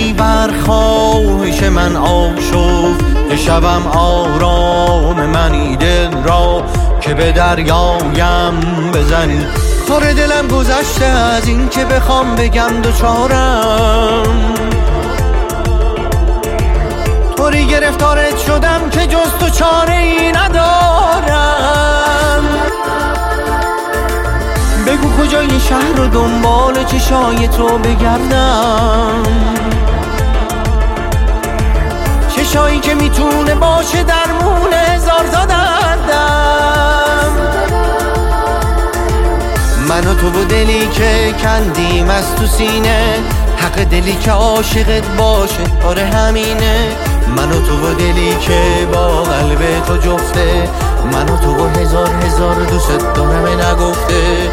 نشمی بر خواهش من آشفت که شوم آرام منی دل را که به دریایم بزنی. کار دلم گذشته از این که بخوام بگم دوچارم، طوری گرفتارت شدم که جز تو چاره ای ندارم. بگو کجای شهر و دنبال چشای تو بگردم، چشایی که میتونه باشه درمون هزار تا دردم. من و تو و دلی که کندیم از تو سینه، حق دلی که عاشقت باشه آره همینه. من و تو و دلی که با قلب تو جفته، من و تو و هزار هزار دوست دارم نگفته.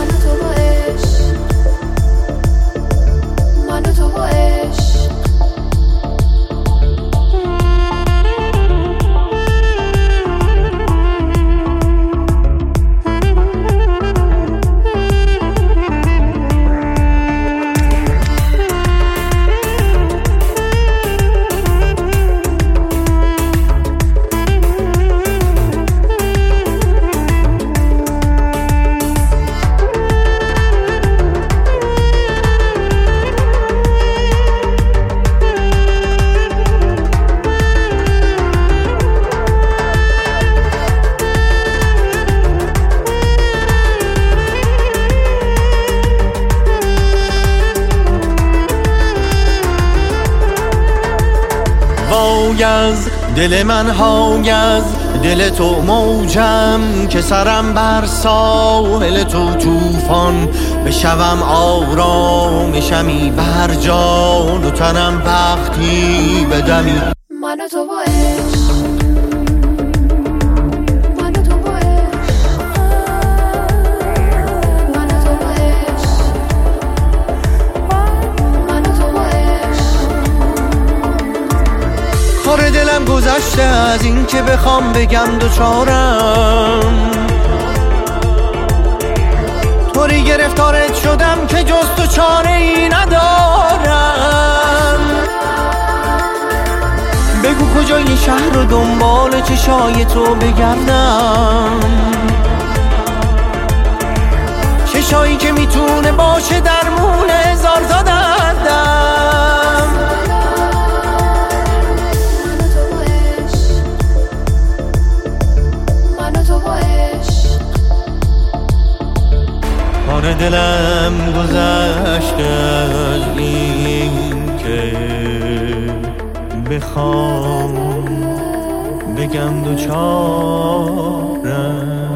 از دل من های از دل تو موجم که سرم بر ساحل تو طوفان بشوم آرامشمی بر جان و تنم وقتی بدمی. من و تو با عشق، کار دلم گذشته از این که بخوام بگم دوچارم، طوری گرفتارت شدم که جز تو چاره ای ندارم. بگو کجای شهر و دنبال چشای تو بگردم، چشایی که میتونه باشه درمون هزار تا دردم. کار دلم گذشته از این که بخوام بگم دوچارم.